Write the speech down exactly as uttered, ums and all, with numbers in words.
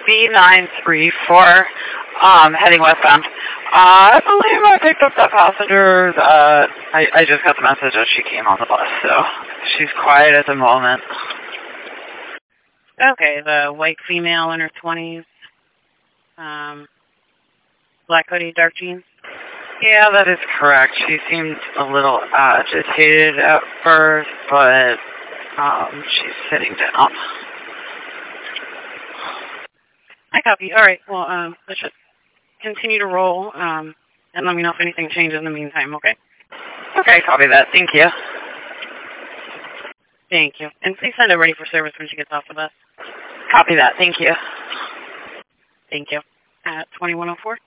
B nine three four, um, heading westbound. Uh, I believe I picked up that passenger. Uh, I, I just got the message that she came on the bus, so she's quiet at the moment. Okay, the white female in her twenties, um, black hoodie, dark jeans. Yeah, that is correct. She seemed a little agitated at first, but um, she's sitting down. I copy. All right. Well, um, let's just continue to roll, um, and let me know if anything changes in the meantime. Okay. Okay, copy that. Thank you. Thank you. And please send her ready for service when she gets off the bus. Copy that. Thank you. Thank you. At twenty-one oh four.